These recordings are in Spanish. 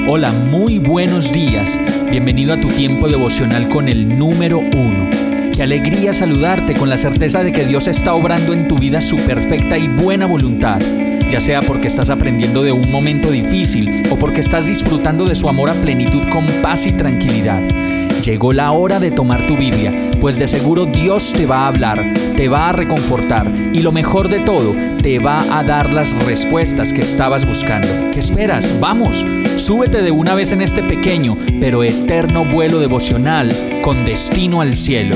Hola, muy buenos días. Bienvenido a tu tiempo devocional con el número 1. Qué alegría saludarte con la certeza de que Dios está obrando en tu vida su perfecta y buena voluntad, ya sea porque estás aprendiendo de un momento difícil o porque estás disfrutando de su amor a plenitud con paz y tranquilidad. Llegó la hora de tomar tu Biblia, pues de seguro Dios te va a hablar, te va a reconfortar y lo mejor de todo, te va a dar las respuestas que estabas buscando. ¿Qué esperas? ¡Vamos! Súbete de una vez en este pequeño pero eterno vuelo devocional con destino al cielo.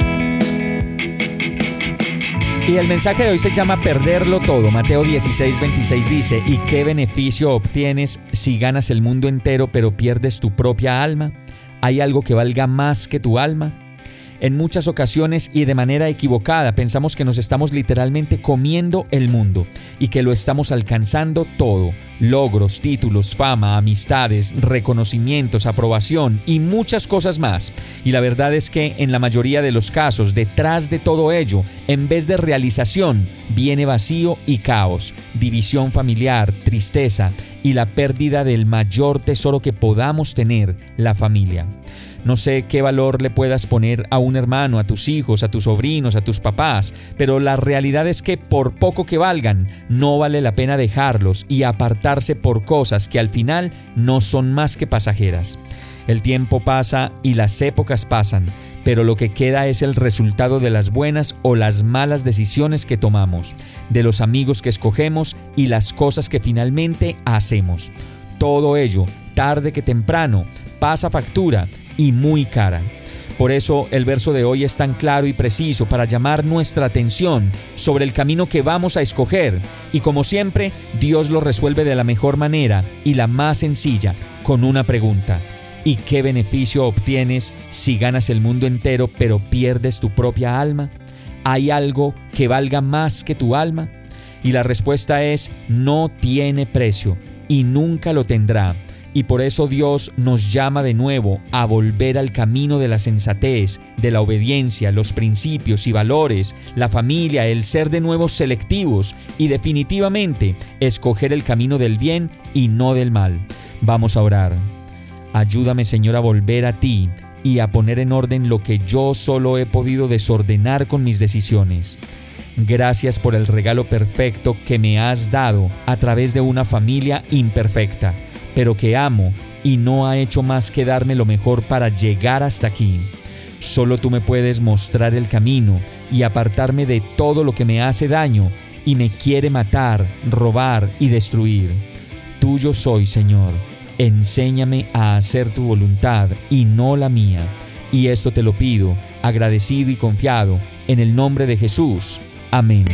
Y el mensaje de hoy se llama Perderlo todo. Mateo 16:26 dice: ¿Y qué beneficio obtienes si ganas el mundo entero pero pierdes tu propia alma? ¿Hay algo que valga más que tu alma? En muchas ocasiones y de manera equivocada pensamos que nos estamos literalmente comiendo el mundo y que lo estamos alcanzando todo: logros, títulos, fama, amistades, reconocimientos, aprobación y muchas cosas más. Y la verdad es que en la mayoría de los casos, detrás de todo ello, en vez de realización, viene vacío y caos, división familiar, tristeza y la pérdida del mayor tesoro que podamos tener, la familia. No sé qué valor le puedas poner a un hermano, a tus hijos, a tus sobrinos, a tus papás, pero la realidad es que por poco que valgan, no vale la pena dejarlos y apartarse por cosas que al final no son más que pasajeras. El tiempo pasa y las épocas pasan, pero lo que queda es el resultado de las buenas o las malas decisiones que tomamos, de los amigos que escogemos y las cosas que finalmente hacemos. Todo ello, tarde que temprano, pasa factura y muy cara. Por eso el verso de hoy es tan claro y preciso para llamar nuestra atención sobre el camino que vamos a escoger. Y como siempre, Dios lo resuelve de la mejor manera y la más sencilla, con una pregunta: ¿y qué beneficio obtienes si ganas el mundo entero pero pierdes tu propia alma? ¿Hay algo que valga más que tu alma? Y la respuesta es: no tiene precio y nunca lo tendrá. Y por eso Dios nos llama de nuevo a volver al camino de la sensatez, de la obediencia, los principios y valores, la familia, el ser de nuevo selectivos y definitivamente escoger el camino del bien y no del mal. Vamos a orar. Ayúdame, Señor, a volver a ti y a poner en orden lo que yo solo he podido desordenar con mis decisiones. Gracias por el regalo perfecto que me has dado a través de una familia imperfecta, pero que amo y no ha hecho más que darme lo mejor para llegar hasta aquí. Solo tú me puedes mostrar el camino y apartarme de todo lo que me hace daño y me quiere matar, robar y destruir. Tuyo soy, Señor. Enséñame a hacer tu voluntad y no la mía. Y esto te lo pido, agradecido y confiado, en el nombre de Jesús. Amén.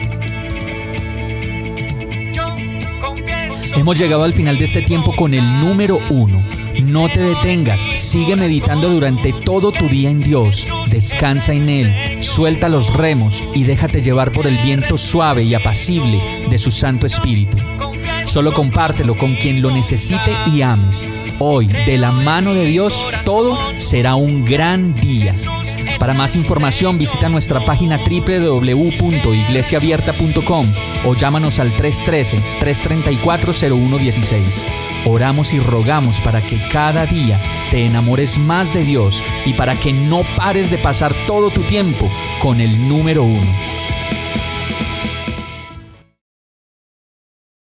Hemos llegado al final de este tiempo con el número 1. No te detengas, sigue meditando durante todo tu día en Dios. Descansa en Él, suelta los remos y déjate llevar por el viento suave y apacible de su Santo Espíritu. Solo compártelo con quien lo necesite y ames. Hoy, de la mano de Dios, todo será un gran día. Para más información, visita nuestra página www.iglesiaabierta.com o llámanos al 313-334-0116. Oramos y rogamos para que cada día te enamores más de Dios y para que no pares de pasar todo tu tiempo con el número 1.